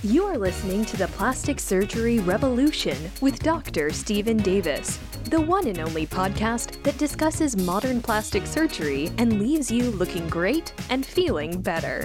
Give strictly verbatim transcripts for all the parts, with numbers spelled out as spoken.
You are listening to the Plastic Surgery Revolution with Doctor Stephen Davis, the one and only podcast that discusses modern plastic surgery and leaves you looking great and feeling better.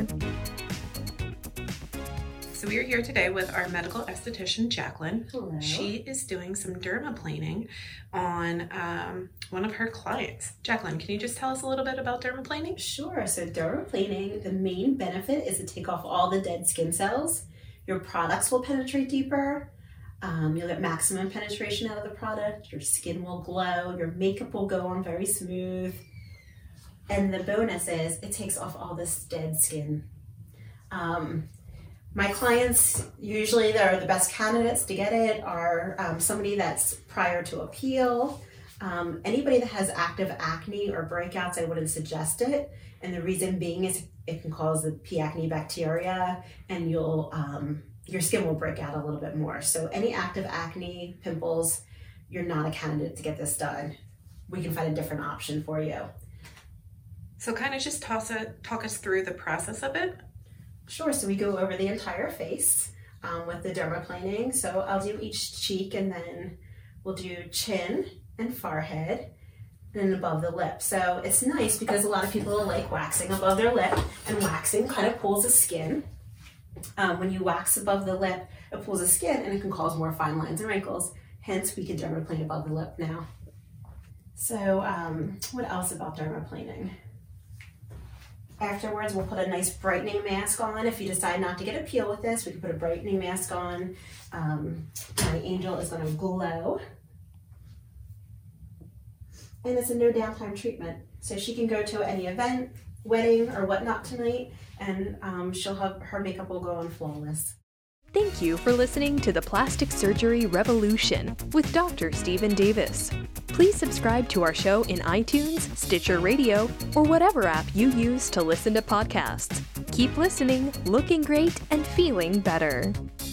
So we are here today with our medical esthetician, Jacqueline. Hello. She is doing some dermaplaning on um, one of her clients. Jacqueline, can you just tell us a little bit about dermaplaning? Sure. So dermaplaning, the main benefit is to take off all the dead skin cells. Your products will penetrate deeper. Um, you'll get maximum penetration out of the product. Your skin will glow. Your makeup will go on very smooth. And the bonus is it takes off all this dead skin. Um, my clients, usually they're the best candidates to get it, are um, somebody that's prior to a peel. Um, anybody that has active acne or breakouts, I wouldn't suggest it. And the reason being is it can cause the P. acne bacteria, and you'll um, your skin will break out a little bit more. So any active acne, pimples, you're not a candidate to get this done. We can find a different option for you. So kind of just toss it, talk us through the process of it. Sure. So we go over the entire face um, with the dermaplaning. So I'll do each cheek, and then we'll do chin and forehead, and above the lip. So it's nice because a lot of people like waxing above their lip, and waxing kind of pulls the skin. Um, when you wax above the lip, it pulls the skin and it can cause more fine lines and wrinkles. Hence, we can dermaplane above the lip now. So um, what else about dermaplaning? Afterwards, we'll put a nice brightening mask on. If you decide not to get a peel with this, we can put a brightening mask on. Um, my angel is going to glow. And it's a no downtime treatment. So she can go to any event, wedding, or whatnot tonight, and um, she'll have her makeup will go on flawless. Thank you for listening to the Plastic Surgery Revolution with Doctor Stephen Davis. Please subscribe to our show in iTunes, Stitcher Radio, or whatever app you use to listen to podcasts. Keep listening, looking great, and feeling better.